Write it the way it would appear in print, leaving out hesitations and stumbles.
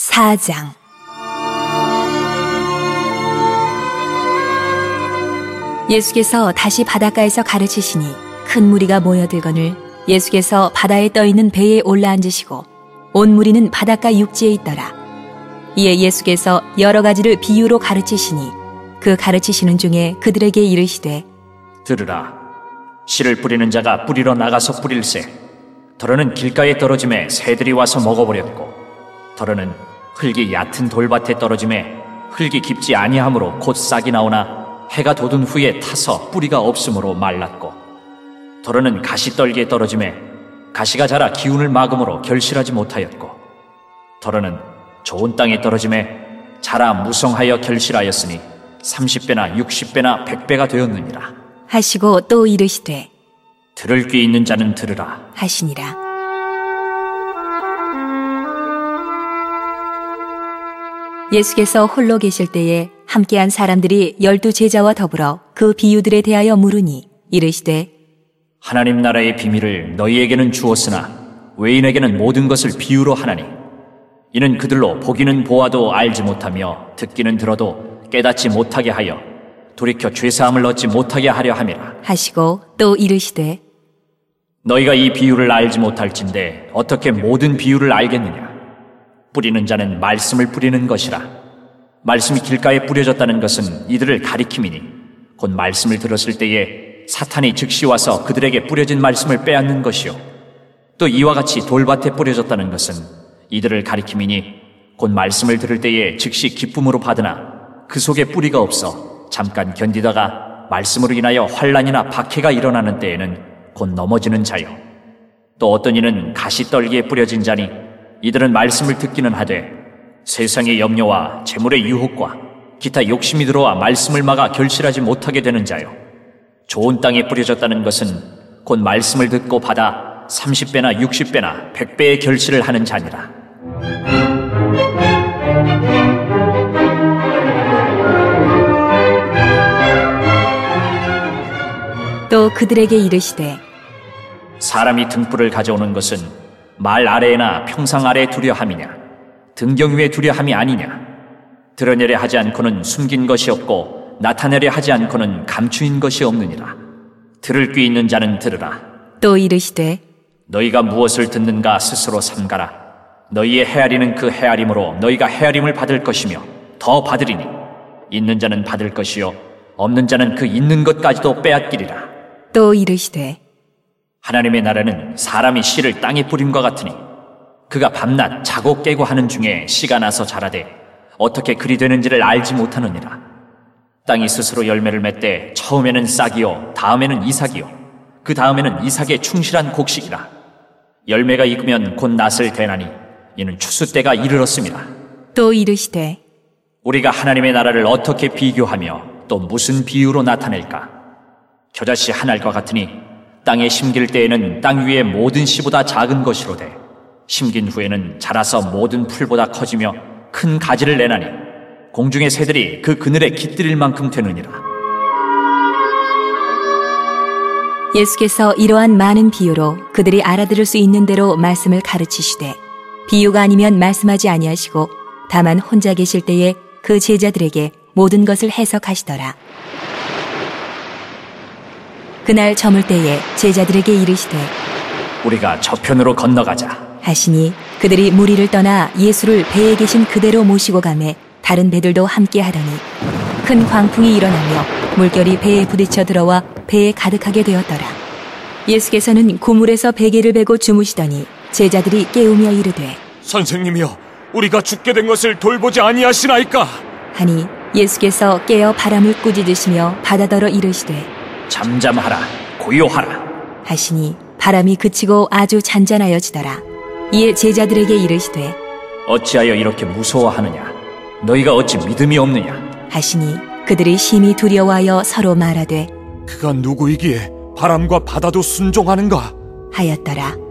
4장. 예수께서 다시 바닷가에서 가르치시니 큰 무리가 모여들거늘 예수께서 바다에 떠있는 배에 올라앉으시고 온 무리는 바닷가 육지에 있더라. 이에 예수께서 여러 가지를 비유로 가르치시니 그 가르치시는 중에 그들에게 이르시되, 들으라. 씨를 뿌리는 자가 뿌리러 나가서 뿌릴새 더러는 길가에 떨어짐에 새들이 와서 먹어버렸고, 더러는 흙이 얕은 돌밭에 떨어짐에 흙이 깊지 아니하므로 곧 싹이 나오나 해가 돋은 후에 타서 뿌리가 없으므로 말랐고, 더러는 가시떨기에 떨어짐에 가시가 자라 기운을 막음으로 결실하지 못하였고, 더러는 좋은 땅에 떨어짐에 자라 무성하여 결실하였으니 30배나 60배나 100배가 되었느니라 하시고 또 이르시되, 들을 귀 있는 자는 들으라 하시니라. 예수께서 홀로 계실 때에 함께한 사람들이 12 제자와 더불어 그 비유들에 대하여 물으니 이르시되, 하나님 나라의 비밀을 너희에게는 주었으나 외인에게는 모든 것을 비유로 하나니, 이는 그들로 보기는 보아도 알지 못하며 듣기는 들어도 깨닫지 못하게 하여 돌이켜 죄사함을 얻지 못하게 하려 함이라 하시고 또 이르시되, 너희가 이 비유를 알지 못할진대 어떻게 모든 비유를 알겠느냐? 뿌리는 자는 말씀을 뿌리는 것이라. 말씀이 길가에 뿌려졌다는 것은 이들을 가리킴이니, 곧 말씀을 들었을 때에 사탄이 즉시 와서 그들에게 뿌려진 말씀을 빼앗는 것이요, 또 이와 같이 돌밭에 뿌려졌다는 것은 이들을 가리킴이니, 곧 말씀을 들을 때에 즉시 기쁨으로 받으나 그 속에 뿌리가 없어 잠깐 견디다가 말씀으로 인하여 환난이나 박해가 일어나는 때에는 곧 넘어지는 자요, 또 어떤 이는 가시떨기에 뿌려진 자니, 이들은 말씀을 듣기는 하되 세상의 염려와 재물의 유혹과 기타 욕심이 들어와 말씀을 막아 결실하지 못하게 되는 자요, 좋은 땅에 뿌려졌다는 것은 곧 말씀을 듣고 받아 30배나 60배나 100배의 결실을 하는 자니라. 또 그들에게 이르시되, 사람이 등불을 가져오는 것은 말 아래에나 평상 아래에 두려 함이냐, 등경 위에 두려 함이 아니냐? 드러내려 하지 않고는 숨긴 것이 없고 나타내려 하지 않고는 감추인 것이 없느니라. 들을 귀 있는 자는 들으라. 또 이르시되, 너희가 무엇을 듣는가 스스로 삼가라. 너희의 헤아리는 그 헤아림으로 너희가 헤아림을 받을 것이며 더 받으리니, 있는 자는 받을 것이요 없는 자는 그 있는 것까지도 빼앗기리라. 또 이르시되, 하나님의 나라는 사람이 씨를 땅에 뿌림과 같으니, 그가 밤낮 자고 깨고 하는 중에 씨가 나서 자라되 어떻게 그리 되는지를 알지 못하느니라. 땅이 스스로 열매를 맺되 처음에는 싹이요 다음에는 이삭이요 그 다음에는 이삭의 충실한 곡식이라. 열매가 익으면 곧 낫을 대나니 이는 추수 때가 이르렀습니다. 또 이르시되, 우리가 하나님의 나라를 어떻게 비교하며 또 무슨 비유로 나타낼까? 겨자씨 한 알과 같으니 땅에 심길 때에는 땅 위의 모든 씨보다 작은 것이로되 심긴 후에는 자라서 모든 풀보다 커지며 큰 가지를 내나니 공중의 새들이 그 그늘에 깃들일 만큼 되느니라. 예수께서 이러한 많은 비유로 그들이 알아들을 수 있는 대로 말씀을 가르치시되, 비유가 아니면 말씀하지 아니하시고 다만 혼자 계실 때에 그 제자들에게 모든 것을 해석하시더라. 그날 저물 때에 제자들에게 이르시되, 우리가 저편으로 건너가자 하시니 그들이 무리를 떠나 예수를 배에 계신 그대로 모시고 가매 다른 배들도 함께 하더니 큰 광풍이 일어나며 물결이 배에 부딪혀 들어와 배에 가득하게 되었더라. 예수께서는 고물에서 베개를 베고 주무시더니 제자들이 깨우며 이르되, 선생님이여, 우리가 죽게 된 것을 돌보지 아니하시나이까? 하니 예수께서 깨어 바람을 꾸짖으시며 바다더러 이르시되, 잠잠하라, 고요하라 하시니 바람이 그치고 아주 잔잔하여지더라. 이에 제자들에게 이르시되, 어찌하여 이렇게 무서워하느냐? 너희가 어찌 믿음이 없느냐? 하시니 그들이 심히 두려워하여 서로 말하되, 그가 누구이기에 바람과 바다도 순종하는가? 하였더라.